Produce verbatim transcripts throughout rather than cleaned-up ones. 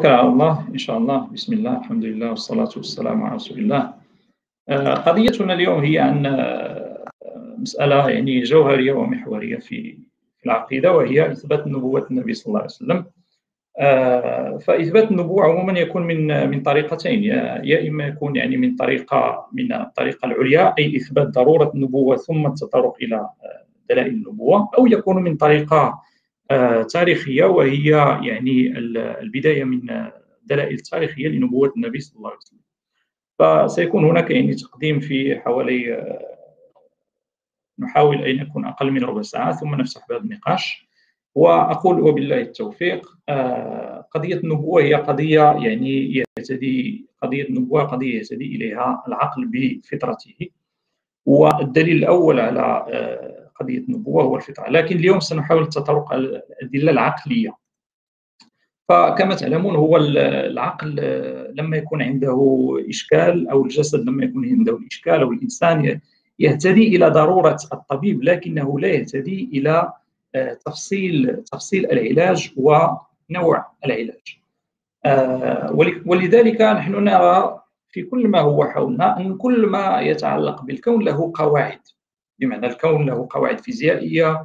نتوكل على الله إن شاء الله. بسم الله، الحمد لله، والصلاة والسلام على رسول الله. آه، قضيتنا اليوم هي عن آه، مسألة يعني جوهرية ومحورية في في العقيدة، وهي إثبات نبوة النبي صلى الله عليه وسلم. آه، فإثبات النبوة عموما يكون من من طريقتين، يا يا إما يكون يعني من طريقة من الطريقة العليا، أي إثبات ضرورة النبوة ثم التطرق إلى آه، دلائل النبوة، أو يكون من طريقة آه، تاريخية، وهي يعني البداية من آه، دلائل تاريخية لنبوة النبي صلى الله عليه وسلم. فسيكون هناك يعني تقديم في حوالي آه، نحاول أن يكون أقل من ربع ساعة، ثم نفتح باب النقاش. وأقول وبالله التوفيق. آه، قضية النبوة هي قضية يعني يهتدي قضية النبوة قضية يهتدي إليها العقل بفطرته، والدليل الأول على آه، قضية النبوة هو الفطرة. لكن اليوم سنحاول التطرق على الأدلة العقلية. فكما تعلمون، هو العقل آه، لما يكون عنده إشكال، أو الجسد لما يكون عنده الإشكال، أو الإنسان يهتدي إلى ضرورة الطبيب، لكنه لا يهتدي إلى آه، تفصيل تفصيل العلاج ونوع العلاج. آه، ولذلك نحن نرى في كل ما هو حولنا أن كل ما يتعلق بالكون له قواعد، بمعنى الكون له قواعد فيزيائية.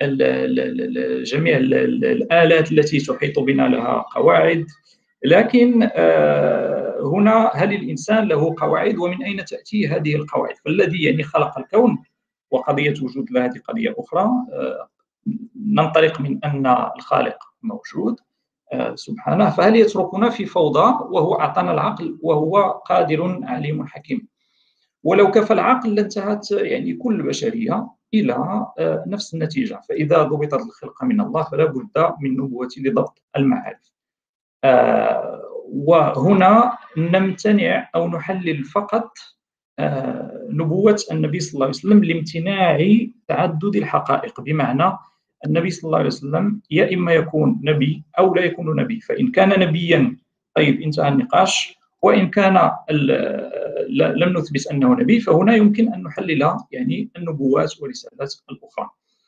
جميع الآلات التي تحيط بنا لها قواعد. لكن آه، هنا هل الإنسان له قواعد، ومن أين تأتي هذه القواعد؟ فالذي يعني خلق الكون وقضية وجود الله هذه قضية أخرى. آه، ننطلق من أن الخالق موجود آه، سبحانه، فهل يتركنا في فوضى وهو أعطانا العقل وهو قادر عليم حكيم؟ ولو كفى العقل لانتهت يعني كل البشرية إلى آه، نفس النتيجة. فإذا ضبطت الخلقة من الله فلا بد من نبوة لضبط المعارف. آه، وهنا نمتنع أو نحلل فقط آه، نبوة النبي صلى الله عليه وسلم لامتناع تعدد الحقائق، بمعنى النبي صلى الله عليه وسلم يا إما يكون نبي أو لا يكون نبي. فإن كان نبيا طيب انتهى النقاش، وإن كان لم نثبت أنه نبي فهنا يمكن أن نحلل يعني النبوات والرسالات الأخرى.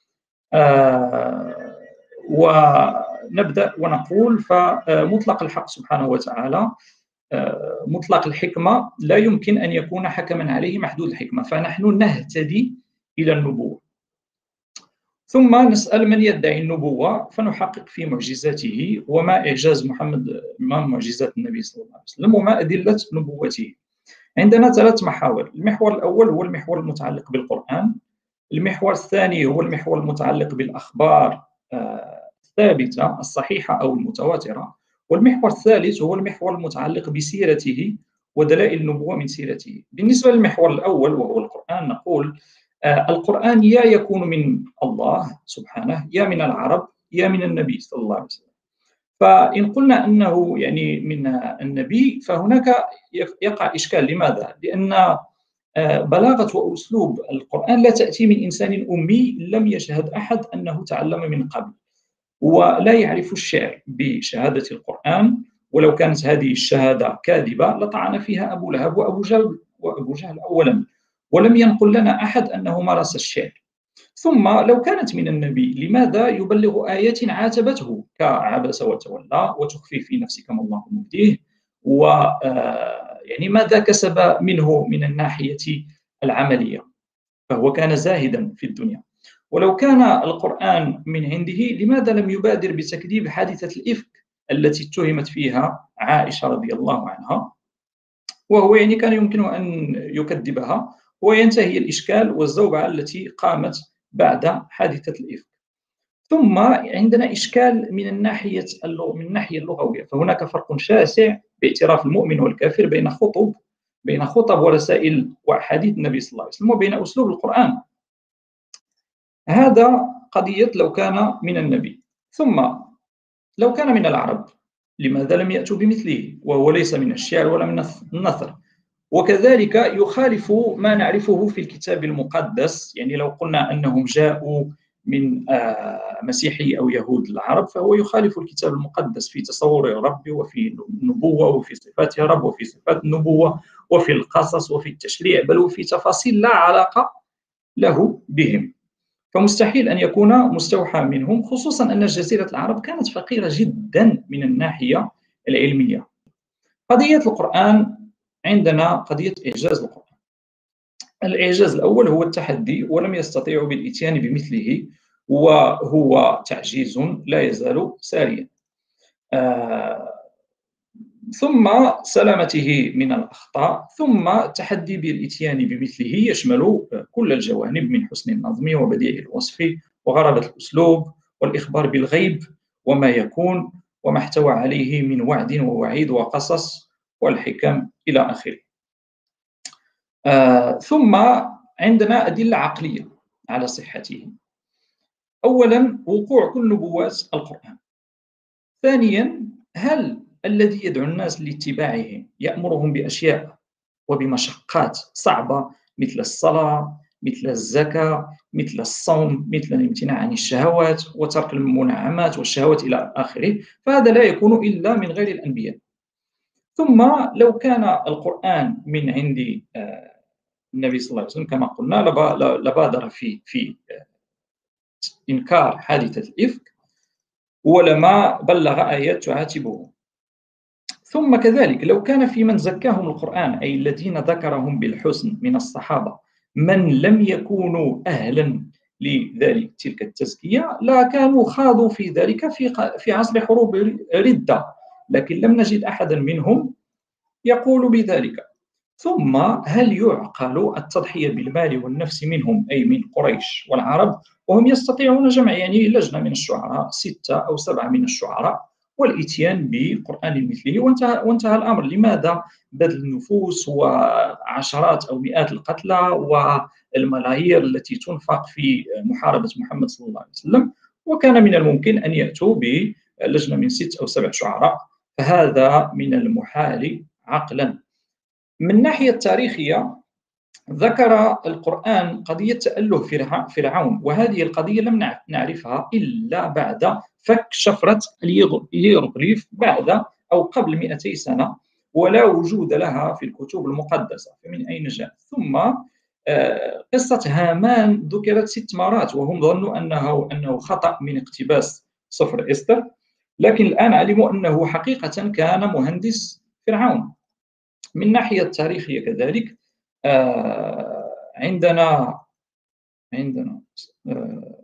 آه ونبدأ ونقول: فمطلق الحق سبحانه وتعالى مطلق الحكمة لا يمكن أن يكون حكما عليه محدود الحكمة، فنحن نهتدي إلى النبوة. ثم نسأل: من يدعي النبوة؟ فنحقق في معجزاته، وما إعجاز محمد، ما معجزات النبي صلى الله عليه وسلم، وما أدلة نبوته. عندنا ثلاث محاور. المحور الأول هو المحور المتعلق بالقرآن، المحور الثاني هو المحور المتعلق بالأخبار الثابتة الصحيحة أو المتواترة، والمحور الثالث هو المحور المتعلق بسيرته ودلائل النبوة من سيرته. بالنسبة للمحور الأول وهو القرآن، نقول آه القرآن يا يكون من الله سبحانه، يا من العرب، يا من النبي صلى الله عليه وسلم. فإن قلنا أنه يعني من النبي فهناك يقع إشكال. لماذا؟ لأن بلاغة وأسلوب القرآن لا تأتي من إنسان أمي لم يشهد أحد أنه تعلم من قبل، ولا يعرف الشعر بشهادة القرآن. ولو كانت هذه الشهادة كاذبة لطعن فيها أبو لهب وأبو جهل وأبو جهل أولا، ولم ينقل لنا أحد أنه مارس الشعر. ثم لو كانت من النبي لماذا يبلغ آيات عاتبته كعبس وتولى وتخفي في نفسك ما الله مبديه، و يعني ماذا كسب منه من الناحية العملية؟ فهو كان زاهدا في الدنيا. ولو كان القرآن من عنده لماذا لم يبادر بتكذيب حادثة الإفك التي اتهمت فيها عائشة رضي الله عنها، وهو يعني كان يمكنه أن يكذبها وينتهي الإشكال والزوبعة التي قامت بعد حادثة الإفك. ثم عندنا إشكال من الناحية من الناحية اللغوية، فهناك فرق شاسع باعتراف المؤمن والكافر بين خطب بين خطب ورسائل وأحاديث النبي صلى الله عليه وسلم وبين أسلوب القرآن. هذا قضية لو كان من النبي. ثم لو كان من العرب لماذا لم يأتوا بمثله، وهو ليس من الشعر ولا من النثر؟ وكذلك يخالف ما نعرفه في الكتاب المقدس. يعني لو قلنا أنهم جاءوا من مسيحي أو يهود العرب، فهو يخالف الكتاب المقدس في تصور الرب وفي النبوة وفي صفات الرب وفي صفات النبوة وفي القصص وفي التشريع، بل وفي تفاصيل لا علاقة له بهم. فمستحيل أن يكون مستوحى منهم، خصوصا أن جزيرة العرب كانت فقيرة جدا من الناحية العلمية. قضية القرآن، عندنا قضية إعجاز القرآن. الإعجاز الأول هو التحدي، ولم يستطيعوا بالإتيان بمثله، وهو تعجيز لا يزال ساريا. آه ثم سلامته من الأخطاء، ثم التحدي بالإتيان بمثله يشمل كل الجوانب من حسن النظم وبديع الوصف وغرابة الأسلوب والإخبار بالغيب وما يكون وما احتوى عليه من وعد ووعيد وقصص والحكم إلى آخره. آه ثم عندنا أدلة عقلية على صحته. أولا، وقوع كل نبوات القرآن. ثانيا، هل الذي يدعو الناس لاتباعه يأمرهم بأشياء وبمشقات صعبة مثل الصلاة، مثل الزكاة، مثل الصوم، مثل الامتناع عن الشهوات وترك المنعمات والشهوات إلى آخره، فهذا لا يكون إلا من غير الأنبياء. ثم لو كان القرآن من عند النبي صلى الله عليه وسلم كما قلنا لبادر في في إنكار حادثة الإفك ولما بلغ آيات تعاتبه. ثم كذلك لو كان في من زكاهم القرآن، أي الذين ذكرهم بالحسن من الصحابة، من لم يكونوا أهلا لذلك تلك التزكية، لا كانوا خاضوا في ذلك في في عصر حروب ردة، لكن لم نجد أحدا منهم يقول بذلك. ثم هل يعقل التضحية بالمال والنفس منهم، أي من قريش والعرب، وهم يستطيعون جمع يعني لجنة من الشعراء، ستة أو سبعة من الشعراء، والإتيان بقرآن مثله وانتهى, وانتهى الأمر؟ لماذا بذل النفوس وعشرات أو مئات القتلى والملايير التي تنفق في محاربة محمد صلى الله عليه وسلم، وكان من الممكن أن يأتوا بلجنة من ست أو سبع شعراء؟ فهذا من المحال عقلا. من الناحية التاريخية، ذكر القرآن قضية تأله فرعون، وهذه القضية لم نعرفها إلا بعد فك شفرة الهيروغليف بعد أو قبل مئتي سنة، ولا وجود لها في الكتب المقدسة، فمن أين جاءت؟ ثم قصة هامان ذكرت ست مرات، وهم ظنوا أنه أنه خطأ من اقتباس صفر إستر، لكن الآن علموا أنه حقيقة كان مهندس فرعون. من الناحية التاريخية كذلك آه عندنا عندنا آه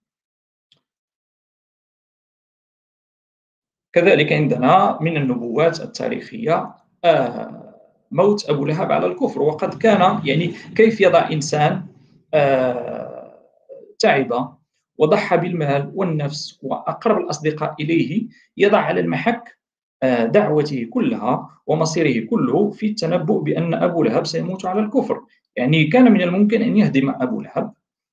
كذلك عندنا من النبوات التاريخية آه موت أبو لهب على الكفر. وقد كان يعني كيف يضع إنسان آه تعب وضحى بالمال والنفس وأقرب الأصدقاء إليه، يضع على المحك دعوته كلها ومصيره كله في التنبؤ بأن أبو لهب سيموت على الكفر. يعني كان من الممكن أن يهدم أبو لهب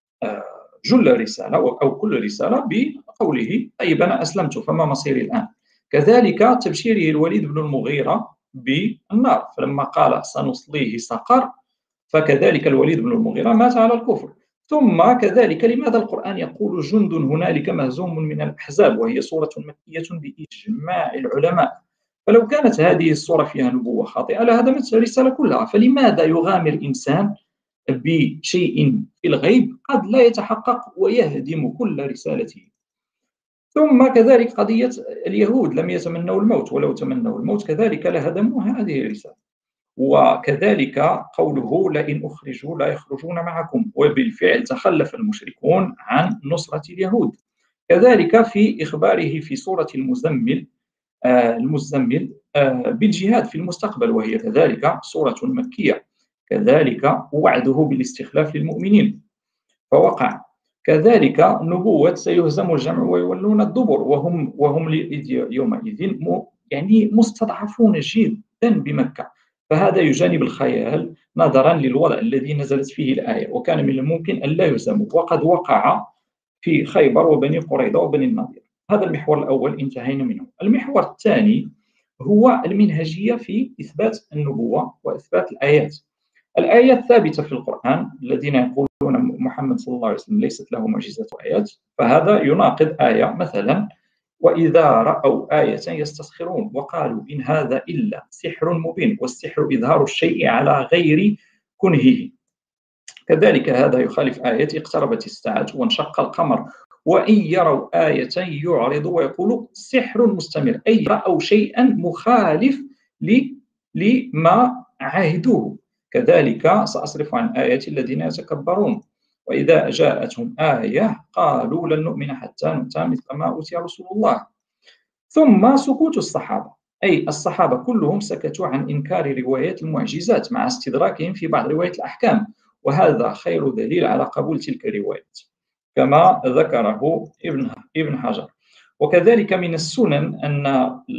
جل رسالة أو كل رسالة بقوله طيب أنا أسلمت فما مصيري الآن. كذلك تبشيره الوليد بن المغيرة بالنار، فلما قال سنصليه سقر، فكذلك الوليد بن المغيرة مات على الكفر. ثم كذلك لماذا القرآن يقول جند هنالك مهزوم من الأحزاب، وهي سورة مكية بإجماع العلماء؟ فلو كانت هذه السورة فيها نبوة خاطئة لهدمت الرسالة كلها. فلماذا يغامر الإنسان بشيء في الغيب قد لا يتحقق ويهدم كل رسالته؟ ثم كذلك قضية اليهود لم يتمنوا الموت، ولو تمنوا الموت كذلك لهدموا هذه الرسالة. وكذلك قوله لئن أخرجوا لا يخرجون معكم، وبالفعل تخلف المشركون عن نصرة اليهود. كذلك في إخباره في سورة المزمل آه المزمل آه بالجهاد في المستقبل، وهي كذلك سورة مكية، كذلك وعده بالاستخلاف للمؤمنين فوقع. كذلك نبوة سيهزم الجمع ويولون الدبر، وهم وهم يومئذ يعني مستضعفون جدا بمكة، فهذا يجانب الخيال نظرا للوضع الذي نزلت فيه الآية، وكان من الممكن أن لا يهزموا، وقد وقع في خيبر وبني قريظة وبني النضير. هذا المحور الأول انتهينا منه. المحور الثاني هو المنهجية في إثبات النبوة وإثبات الآيات. الآيات ثابتة في القرآن، الذين يقولون محمد صلى الله عليه وسلم ليست له معجزات وآيات، فهذا يناقض آية مثلا وإذا رأوا آية يستسخرون وقالوا إن هذا إلا سحر مبين، والسحر إظهار الشيء على غير كنهه. كذلك هذا يخالف آية اقتربت الساعة وانشق القمر وإن يروا آية يعرضوا ويقولوا سحر مستمر، أي رأوا شيئا مخالف لما عهدوه. كذلك سأصرف عن آياتي الذين يتكبرون وإذا جاءتهم آية قالوا لن نؤمن حتى نؤتى مثل ما أوتي رسول الله. ثم سكوت الصحابة، أي الصحابة كلهم سكتوا عن إنكار روايات المعجزات مع استدراكهم في بعض روايات الأحكام، وهذا خير دليل على قبول تلك الروايات كما ذكره ابن ابن حجر. وكذلك من السنن أن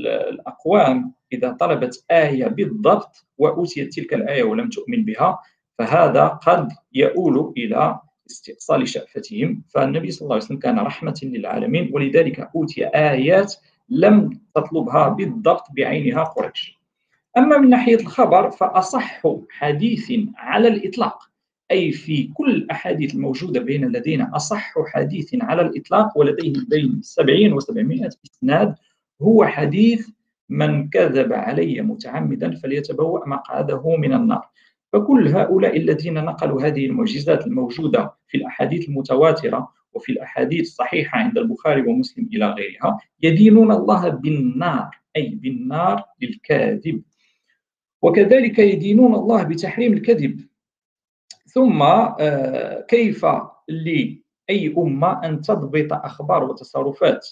الأقوام إذا طلبت آية بالضبط وأوتيت تلك الآية ولم تؤمن بها فهذا قد يؤول إلى استئصال شأفتهم، فالنبي صلى الله عليه وسلم كان رحمة للعالمين ولذلك أوتي آيات لم تطلبها بالضبط بعينها قريش. أما من ناحية الخبر فأصح حديث على الإطلاق، أي في كل الأحاديث الموجودة بين الذين أصح حديث على الإطلاق ولديه بين سبعين وسبعمائة إسناد هو حديث من كذب علي متعمدا فليتبوأ مقعده من النار. فكل هؤلاء الذين نقلوا هذه المعجزات الموجودة في الأحاديث المتواترة وفي الأحاديث الصحيحة عند البخاري ومسلم إلى غيرها يدينون الله بالنار، أي بالنار للكاذب، وكذلك يدينون الله بتحريم الكذب. ثم كيف لأي أمة أن تضبط أخبار وتصرفات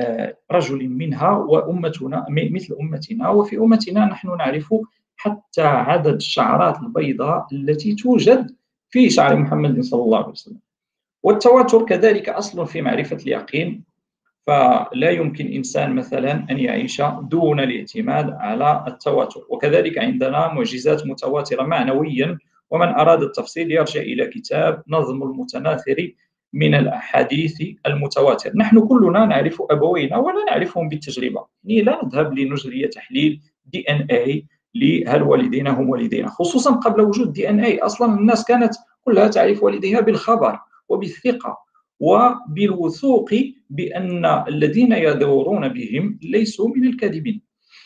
رجل منها وأمتنا مثل أمتنا، وفي أمتنا نحن نعرف حتى عدد الشعرات البيضاء التي توجد في شعر محمد صلى الله عليه وسلم. والتواتر كذلك أصل في معرفة اليقين، فلا يمكن إنسان مثلا أن يعيش دون الاعتماد على التواتر. وكذلك عندنا معجزات متواترة معنويا، ومن أراد التفصيل يرجع إلى كتاب نظم المتناثر من الأحاديث المتواتر. نحن كلنا نعرف أبوينا ولا نعرفهم بالتجربة، يعني لا نذهب لنجري تحليل دي إن إيه لهل والدينا هم والدينا، خصوصا قبل وجود دي إن إيه أصلا الناس كانت كلها تعرف والديها بالخبر وبالثقة وبالوثوق بأن الذين يدورون بهم ليسوا من الكاذبين.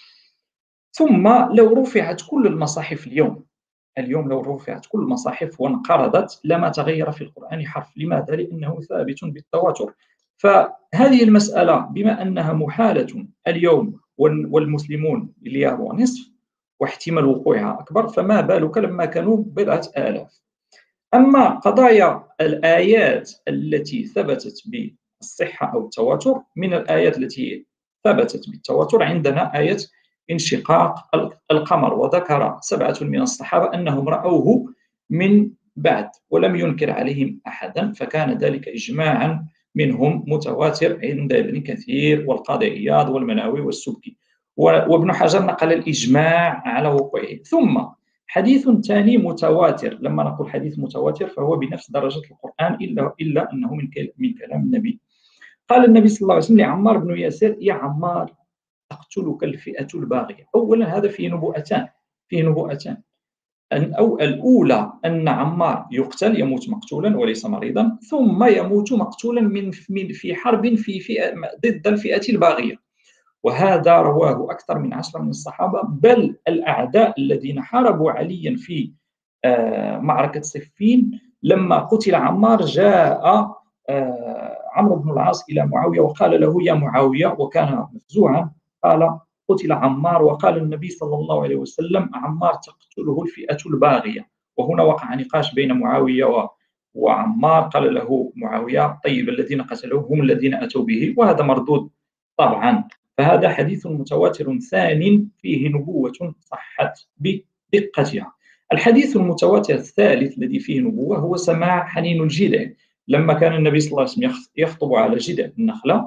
ثم لو رفعت كل المصاحف اليوم اليوم لو رفعت كل المصاحف وانقرضت لما تغير في القرآن حرف. لماذا؟ لأنه ثابت بالتواتر. فهذه المسألة بما أنها محالة اليوم والمسلمون مليار ونصف واحتمال وقوعها أكبر، فما بالك لما كانوا بضعة آلاف. أما قضايا الآيات التي ثبتت بالصحة أو التواتر، من الآيات التي ثبتت بالتواتر عندنا آية انشقاق القمر، وذكر سبعة من الصحابة أنهم رأوه من بعد ولم ينكر عليهم أحدا، فكان ذلك إجماعا منهم متواتر عند ابن كثير والقاضي عياض والمناوي والسبكي، وابن حجر نقل الإجماع على وقوعه. ثم حديث ثاني متواتر، لما نقول حديث متواتر فهو بنفس درجة القرآن إلا, إلا أنه من من كلام النبي. قال النبي صلى الله عليه وسلم لعمار بن ياسر: يا عمار تقتلك الفئة الباغية. أولا هذا فيه نبوءتان فيه نبوءتان أو الأولى أن عمار يقتل يموت مقتولا وليس مريضا، ثم يموت مقتولا من في حرب في فئة ضد الفئة الباغية، وهذا رواه أكثر من عشرة من الصحابة، بل الأعداء الذين حاربوا عليا في معركة صفين لما قتل عمار جاء عمرو بن العاص إلى معاوية وقال له: يا معاوية، وكان مفزوعا، قال: قتل عمار، وقال النبي صلى الله عليه وسلم: عمار تقتله الفئة الباغية. وهنا وقع نقاش بين معاوية وعمار، قال له معاوية: طيب الذين قتلوه هم الذين أتوا به، وهذا مردود طبعا. فهذا حديث متواتر ثاني فيه نبوة صحت بدقتها. الحديث المتواتر الثالث الذي فيه نبوة هو سماع حنين الجذع، لما كان النبي صلى الله عليه وسلم يخطب على جذع النخلة،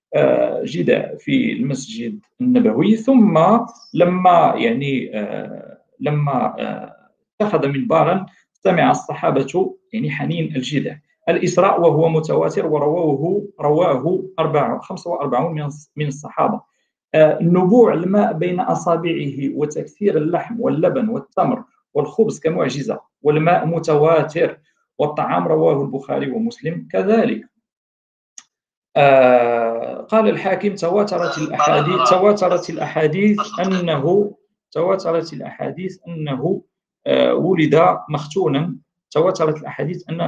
جذع في المسجد النبوي، ثم لما يعني لما اتخذ منبرا سمع الصحابة يعني حنين الجذع. الإسراء وهو متواتر ورواه رواه أربعة خمسة وأربعون من الصحابة. النبوع الماء بين أصابعه وتكثير اللحم واللبن والتمر والخبز كمعجزة، والماء متواتر، والطعام رواه البخاري ومسلم كذلك. آه قال الحاكم: تواترت الأحاديث تواترت الأحاديث أنه تواترت الأحاديث أنه آه ولد مختونا تواترت الأحاديث أن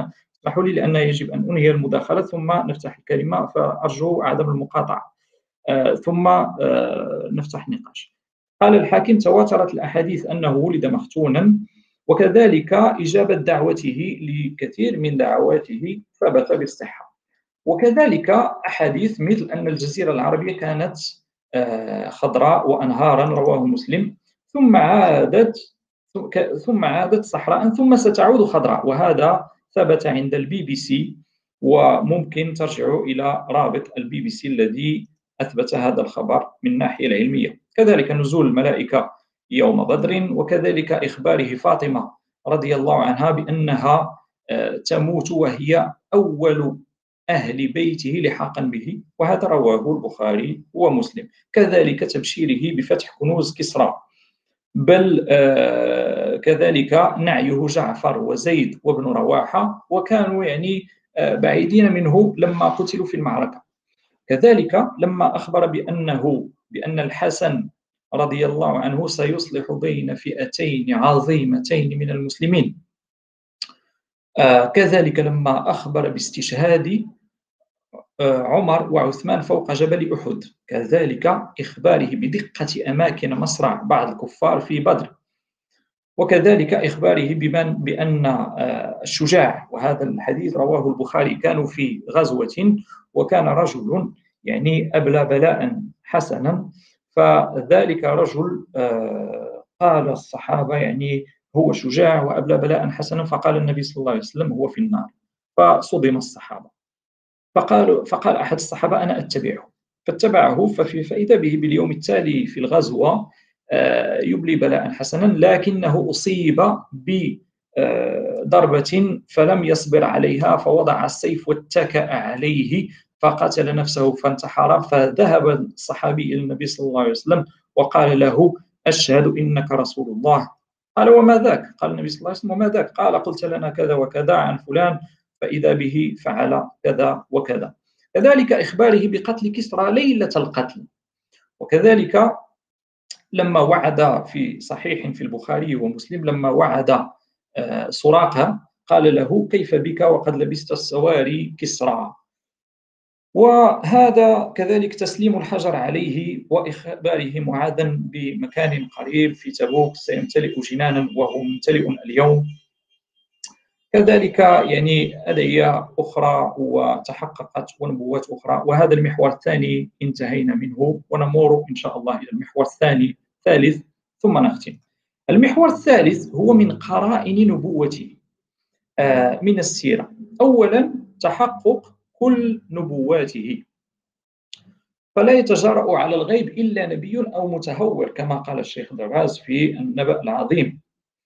اسمحوا لي لأن يجب أن أنهي المداخلة ثم نفتح الكلمة، فأرجو عدم المقاطعة. آه، ثم آه، نفتح نقاش. قال الحاكم: تواترت الأحاديث أنه ولد مختونا، وكذلك إجابة دعوته لكثير من دعواته ثبت بالصحة، وكذلك أحاديث مثل أن الجزيرة العربية كانت آه، خضراء وأنهارا، رواه مسلم، ثم عادت ثم عادت صحراء ثم ستعود خضراء، وهذا ثبت عند البي بي سي، وممكن ترجعوا إلى رابط البي بي سي الذي أثبت هذا الخبر من الناحية العلمية. كذلك نزول الملائكة يوم بدر، وكذلك إخباره فاطمة رضي الله عنها بأنها تموت وهي أول أهل بيته لحاقا به، وهذا رواه البخاري ومسلم. كذلك تبشيره بفتح كنوز كسرى، بل آه كذلك نعيه جعفر وزيد وابن رواحة، وكانوا يعني آه بعيدين منه لما قتلوا في المعركة. كذلك لما أخبر بأنه بأن الحسن رضي الله عنه سيصلح بين فئتين عظيمتين من المسلمين. آه كذلك لما أخبر باستشهاد آه عمر وعثمان فوق جبل أحد، كذلك إخباره بدقة أماكن مصرع بعض الكفار في بدر، وكذلك إخباره بمن بأن آه الشجاع، وهذا الحديث رواه البخاري، كانوا في غزوة وكان رجل يعني أبلى بلاء حسنا، فذلك رجل آه قال الصحابة يعني هو شجاع وأبلى بلاء حسنا، فقال النبي صلى الله عليه وسلم هو في النار، فصدم الصحابة، فقال فقال أحد الصحابة أنا أتبعه، فاتبعه، فإذا به باليوم التالي في الغزوة يبلي بلاء حسنا، لكنه أصيب بضربة فلم يصبر عليها، فوضع السيف واتكأ عليه فقتل نفسه فانتحر، فذهب الصحابي إلى النبي صلى الله عليه وسلم وقال له أشهد إنك رسول الله. قال وما ذاك؟ قال النبي صلى الله عليه وسلم وما ذاك؟ قال قلت لنا كذا وكذا عن فلان فإذا به فعل كذا وكذا. كذلك إخباره بقتل كسرى ليلة القتل، وكذلك لما وعد في صحيح في البخاري ومسلم، لما وعد سراقة قال له كيف بك وقد لبست السواري كسرى. وهذا كذلك تسليم الحجر عليه وإخباره معاذا بمكان قريب في تبوك سيمتلئ جنانا وهو ممتلئ اليوم. كذلك يعني أدعية أخرى وتحققت ونبوات أخرى. وهذا المحور الثاني انتهينا منه، ونمر إن شاء الله إلى المحور الثاني الثالث ثم نختم. المحور الثالث هو من قرائن نبوته آه من السيرة. أولا تحقق كل نبواته، فلا يتجرأ على الغيب إلا نبي أو متهور كما قال الشيخ دراز في النبأ العظيم.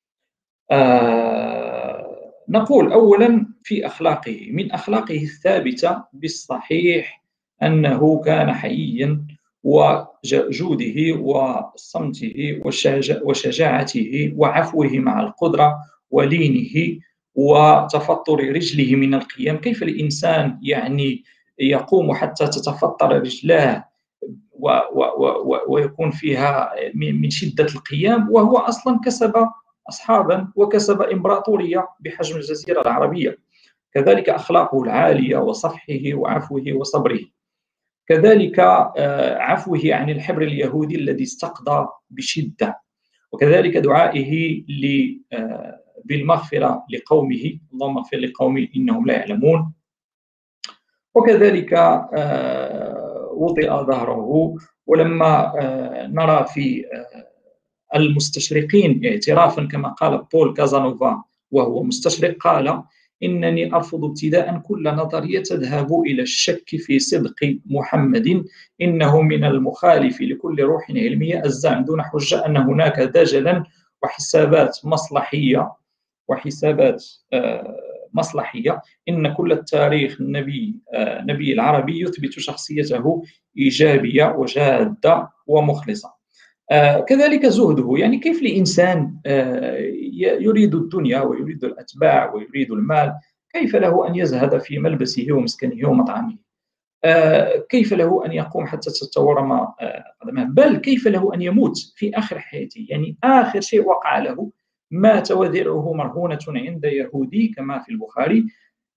آه نقول أولا في أخلاقه، من أخلاقه الثابتة بالصحيح أنه كان حييا، وجوده وصمته وشجاعته وعفوه مع القدرة ولينه وتفطر رجله من القيام. كيف الإنسان يعني يقوم حتى تتفطر رجلاه و و و ويكون فيها من شدة القيام، وهو أصلا كسب أصحابا وكسب إمبراطورية بحجم الجزيرة العربية. كذلك أخلاقه العالية وصفحه وعفوه وصبره، كذلك عفوه عن الحبر اليهودي الذي استقضى بشدة، وكذلك دعائه بالمغفرة لقومه، اللهم اغفر لقومي إنهم لا يعلمون. وكذلك وطئ ظهره. ولما نرى في المستشرقين اعترافا كما قال بول كازانوفا وهو مستشرق، قال إنني أرفض ابتداء كل نظرية تذهب إلى الشك في صدق محمد، إنه من المخالف لكل روح علمية الزعم دون حجة أن هناك دجلا وحسابات مصلحية وحسابات مصلحية. إن كل التاريخ النبي نبي العربي يثبت شخصيته إيجابية وجادة ومخلصة. آه كذلك زهده، يعني كيف الإنسان آه يريد الدنيا ويريد الأتباع ويريد المال، كيف له أن يزهد في ملبسه ومسكنه ومطعمه؟ آه كيف له أن يقوم حتى تتورم قدمه؟ بل كيف له أن يموت في آخر حياته؟ يعني آخر شيء وقع له مات وذرعه مرهونة عند يهودي كما في البخاري،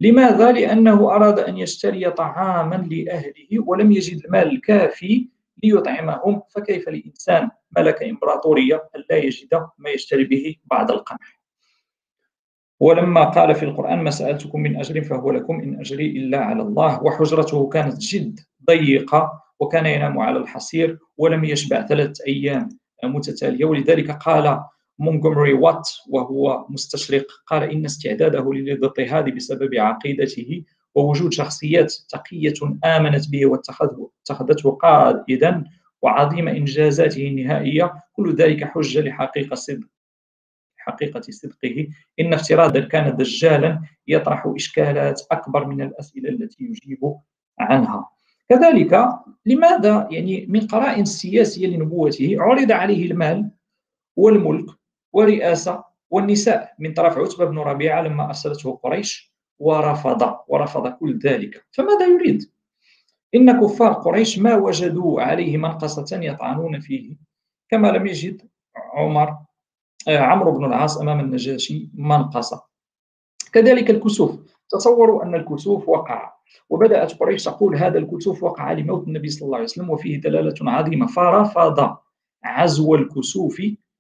لماذا؟ لأنه أراد أن يشتري طعاما لأهله ولم يجد المال الكافي ليطعمهم، فكيف لإنسان ملك إمبراطورية أن لا يجد ما يشتري به بعض القمح؟ ولما قال في القرآن: ما سألتكم من أجر فهو لكم إن أجري إلا على الله. وحجرته كانت جد ضيقة وكان ينام على الحصير ولم يشبع ثلاثة أيام متتالية. ولذلك قال مونغومري وات وهو مستشرق، قال: إن استعداده للاضطهاد بسبب عقيدته ووجود شخصيات تقية آمنت به واتخذته قائدا وعظيم إنجازاته النهائية، كل ذلك حجة لحقيقة صدق حقيقة صدقه. إن افتراضا كان دجالا يطرح إشكالات أكبر من الأسئلة التي يجيب عنها. كذلك لماذا يعني من قرائن السياسية لنبوته عرض عليه المال والملك والرئاسة والنساء من طرف عتبة بن ربيعة لما أرسلته قريش، ورفض ورفض كل ذلك؟ فماذا يريد؟ إن كفار قريش ما وجدوا عليه منقصة يطعنون فيه، كما لم يجد عمر عمرو بن العاص أمام النجاشي منقصة. كذلك الكسوف، تصوروا أن الكسوف وقع، وبدأت قريش تقول هذا الكسوف وقع لموت النبي صلى الله عليه وسلم وفيه دلالة عظيمة، فرفض عزو الكسوف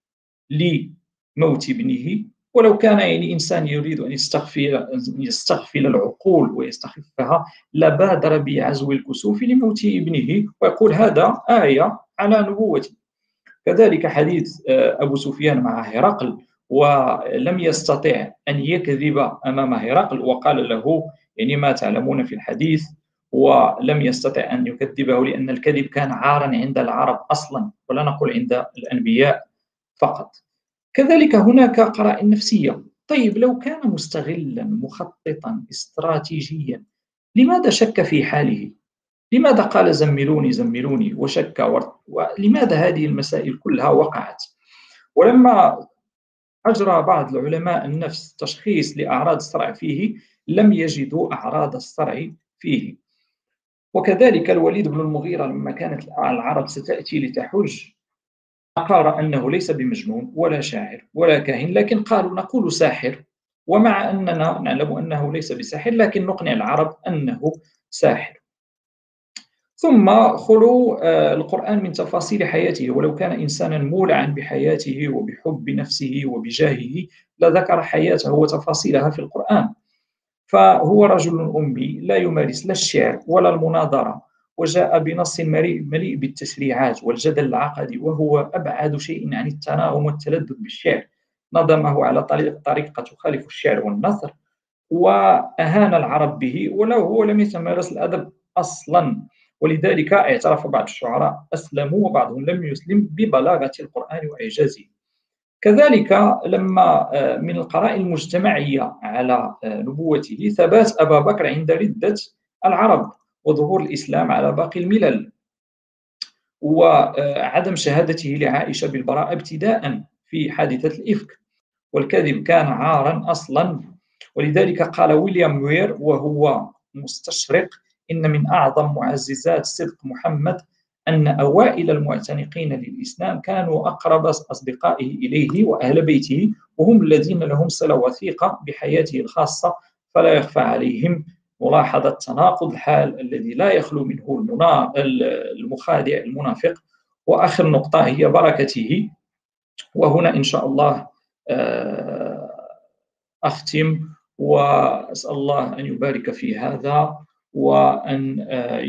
لموت ابنه. ولو كان يعني إنسان يريد أن يستغفل, يستغفل العقول ويستخفها لبادر بعزو الكسوف لموت ابنه ويقول هذا آية على نبوتي. كذلك حديث أبو سفيان مع هرقل، ولم يستطع أن يكذب أمام هرقل وقال له يعني ما تعلمون في الحديث، ولم يستطع أن يكذبه لأن الكذب كان عارا عند العرب أصلا، ولا نقول عند الأنبياء فقط. كذلك هناك قرائن نفسية. طيب لو كان مستغلا مخططا استراتيجيا لماذا شك في حاله؟ لماذا قال زملوني زملوني وشك؟ ولماذا هذه المسائل كلها وقعت؟ ولما أجرى بعض العلماء النفس تشخيص لأعراض الصرع فيه لم يجدوا أعراض الصرع فيه. وكذلك الوليد بن المغيرة لما كانت العرب ستأتي لتحج أقر أنه ليس بمجنون ولا شاعر ولا كاهن، لكن قالوا نقول ساحر، ومع أننا نعلم أنه ليس بساحر لكن نقنع العرب أنه ساحر. ثم خلو القرآن من تفاصيل حياته، ولو كان إنسانا مولعا بحياته وبحب نفسه وبجاهه لذكر حياته وتفاصيلها في القرآن. فهو رجل أمي لا يمارس لا الشعر ولا المناظرة، وجاء بنص مليء بالتشريعات والجدل العقدي، وهو أبعد شيء عن التناغم والتلذذ بالشعر. نظمه على طريقة تخالف الشعر والنثر، وأهان العرب به، ولو هو لم يتمارس الأدب أصلا. ولذلك اعترف بعض الشعراء أسلموا وبعضهم لم يسلم ببلاغة القرآن وإعجازه. كذلك لما من القرائن المجتمعية على نبوته ثبات أبا بكر عند ردة العرب وظهور الإسلام على باقي الملل، وعدم شهادته لعائشة بالبراءة ابتداء في حادثة الإفك، والكذب كان عارا أصلا. ولذلك قال ويليام وير وهو مستشرق: إن من أعظم معززات صدق محمد أن أوائل المعتنقين للإسلام كانوا أقرب أصدقائه إليه وأهل بيته، وهم الذين لهم صلة وثيقة بحياته الخاصة، فلا يخفى عليهم ملاحظة تناقض الحال الذي لا يخلو منه المخادع المنافق. وآخر نقطة هي بركته، وهنا إن شاء الله أختم، وأسأل الله أن يبارك في هذا وأن